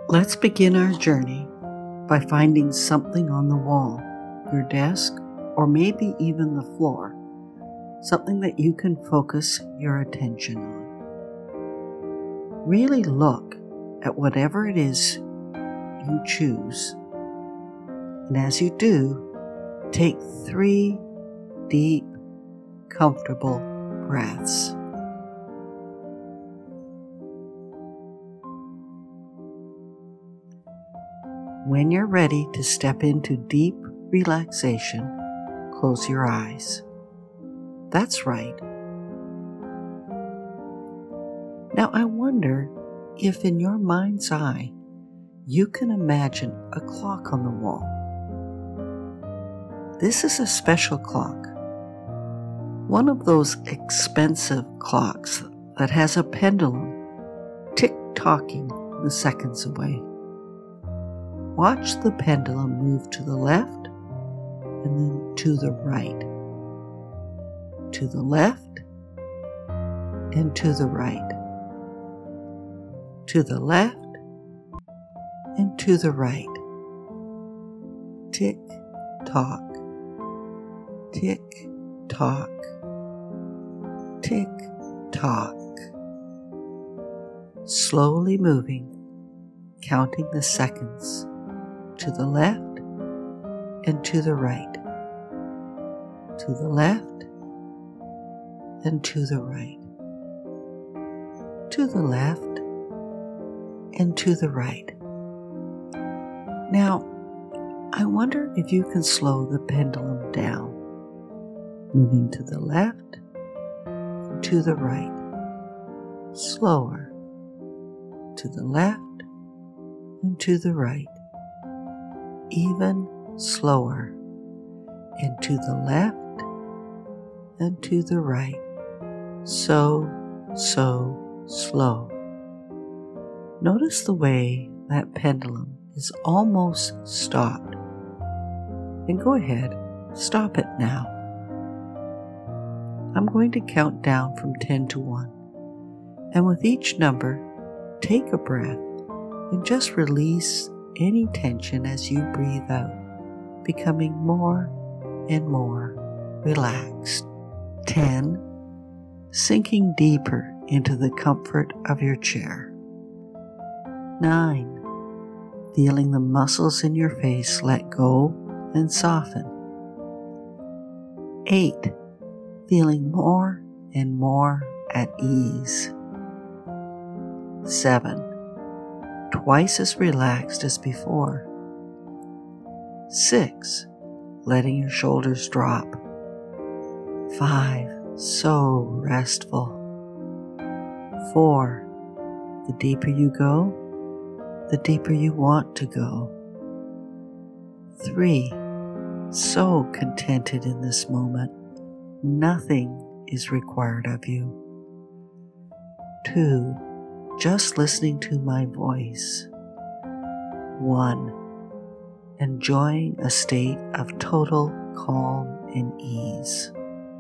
Let's begin our journey by finding something on the wall, your desk, or maybe even the floor, something that you can focus your attention on. Really look at whatever it is you choose, and as you do, take 3 deep, comfortable breaths. When you're ready to step into deep relaxation, close your eyes. That's right. Now I wonder if in your mind's eye you can imagine a clock on the wall. This is a special clock, one of those expensive clocks that has a pendulum tick-tocking the seconds away. Watch the pendulum move to the left and then to the right, to the left and to the right, to the left and to the right. Tick tock, tick tock, tick tock. Slowly moving, counting the seconds to the left and to the right, to the left and to the right, to the left and to the right. Now, I wonder if you can slow the pendulum down, moving to the left and to the right, slower, to the left and to the right, even slower, and to the left and to the right, so slow. Notice the way that pendulum is almost stopped. And go ahead, stop it now. I'm going to count down from 10 to 1, and with each number, take a breath and just release any tension as you breathe out, becoming more and more relaxed. 10. Sinking deeper into the comfort of your chair. 9. Feeling the muscles in your face let go and soften. 8. Feeling more and more at ease. 7. Twice as relaxed as before. 6. Letting your shoulders drop. 5. So restful. 4. The deeper you go, the deeper you want to go. 3. So contented in this moment, nothing is required of you. 2. Just listening to my voice. 1. Enjoying a state of total calm and ease.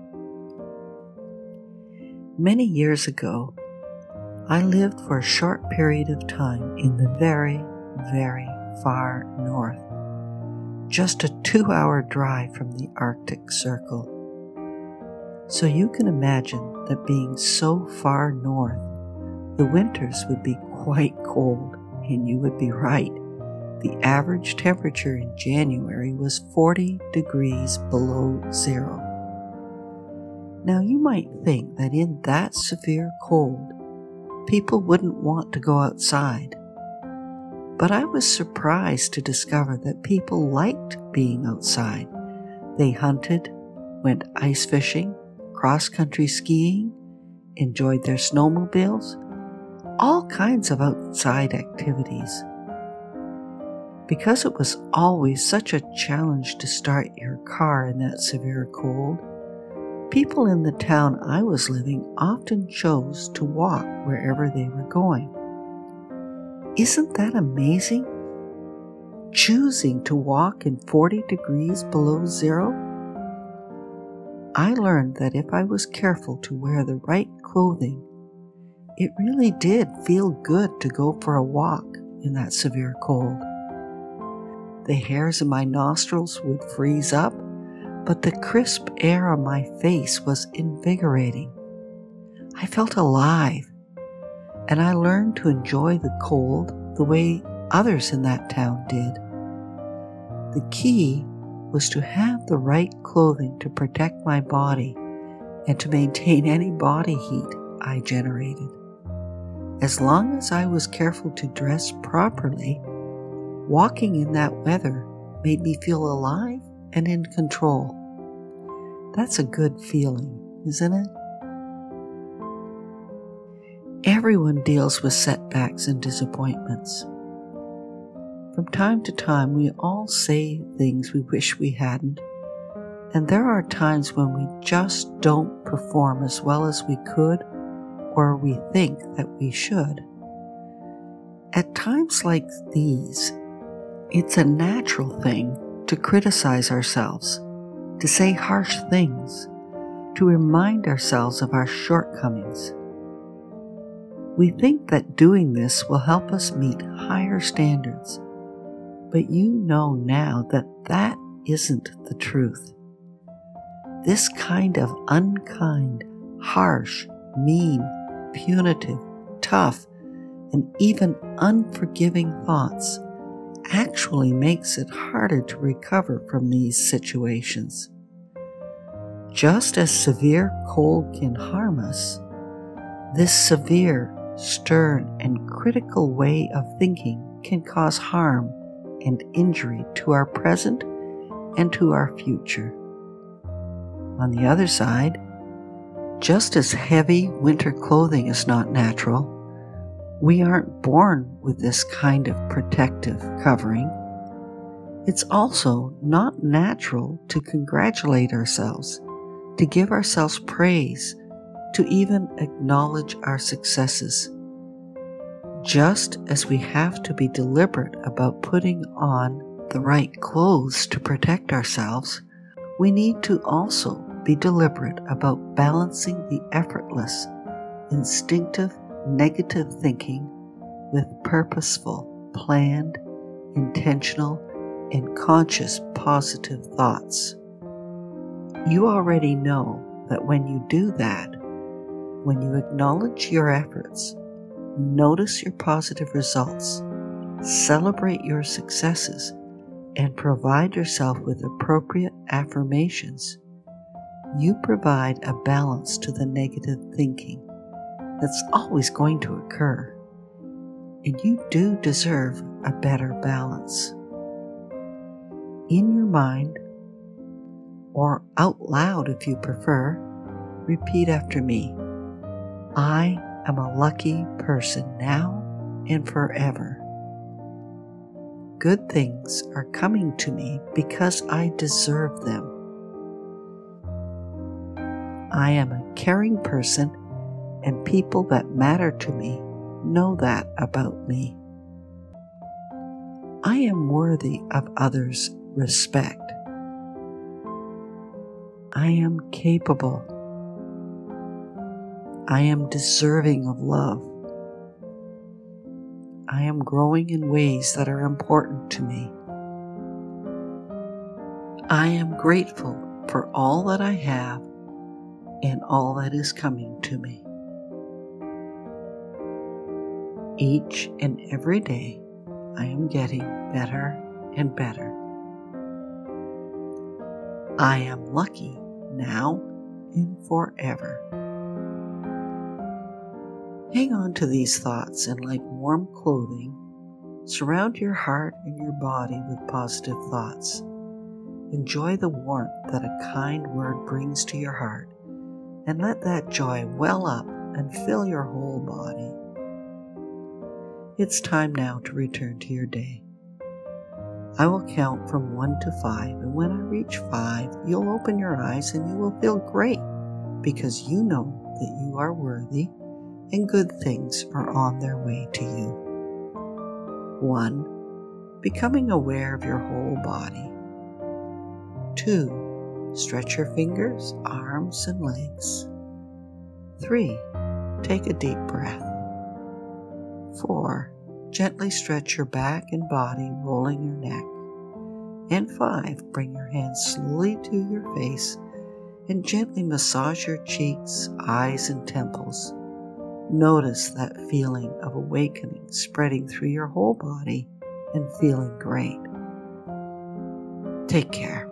Many years ago, I lived for a short period of time in the very, very far north, just a 2-hour drive from the Arctic Circle. So you can imagine that being so far north, the winters would be quite cold, and you would be right. The average temperature in January was 40 degrees below zero. Now you might think that in that severe cold, people wouldn't want to go outside. But I was surprised to discover that people liked being outside. They hunted, went ice fishing, cross-country skiing, enjoyed their snowmobiles, all kinds of outside activities. Because it was always such a challenge to start your car in that severe cold, people in the town I was living often chose to walk wherever they were going. Isn't that amazing? Choosing to walk in 40 degrees below zero? I learned that if I was careful to wear the right clothing, it really did feel good to go for a walk in that severe cold. The hairs in my nostrils would freeze up, but the crisp air on my face was invigorating. I felt alive, and I learned to enjoy the cold the way others in that town did. The key was to have the right clothing to protect my body and to maintain any body heat I generated. As long as I was careful to dress properly, walking in that weather made me feel alive and in control. That's a good feeling, isn't it? Everyone deals with setbacks and disappointments. From time to time, we all say things we wish we hadn't, and there are times when we just don't perform as well as we could or we think that we should. At times like these, it's a natural thing to criticize ourselves, to say harsh things, to remind ourselves of our shortcomings. We think that doing this will help us meet higher standards, but you know now that that isn't the truth. This kind of unkind, harsh, mean, punitive, tough, and even unforgiving thoughts actually makes it harder to recover from these situations. Just as severe cold can harm us, this severe, stern, and critical way of thinking can cause harm and injury to our present and to our future. On the other side, just as heavy winter clothing is not natural, we aren't born with this kind of protective covering. It's also not natural to congratulate ourselves, to give ourselves praise, to even acknowledge our successes. Just as we have to be deliberate about putting on the right clothes to protect ourselves, we need to also be deliberate about balancing the effortless, instinctive, negative thinking with purposeful, planned, intentional, and conscious positive thoughts. You already know that when you do that, when you acknowledge your efforts, notice your positive results, celebrate your successes, and provide yourself with appropriate affirmations, you provide a balance to the negative thinking that's always going to occur, and you do deserve a better balance. In your mind, or out loud if you prefer, repeat after me. I am a lucky person now and forever. Good things are coming to me because I deserve them. I am a caring person, and people that matter to me know that about me. I am worthy of others' respect. I am capable. I am deserving of love. I am growing in ways that are important to me. I am grateful for all that I have and all that is coming to me. Each and every day, I am getting better and better. I am lucky now and forever. Hang on to these thoughts and, like warm clothing, surround your heart and your body with positive thoughts. Enjoy the warmth that a kind word brings to your heart, and let that joy well up and fill your whole body. It's time now to return to your day. I will count from 1 to 5, and when I reach 5, you'll open your eyes and you will feel great because you know that you are worthy and good things are on their way to you. 1. Becoming aware of your whole body. 2. Stretch your fingers, arms, and legs. 3. Take a deep breath. 4. Gently stretch your back and body, rolling your neck. And 5, bring your hands slowly to your face and gently massage your cheeks, eyes, and temples. Notice that feeling of awakening spreading through your whole body and feeling great. Take care.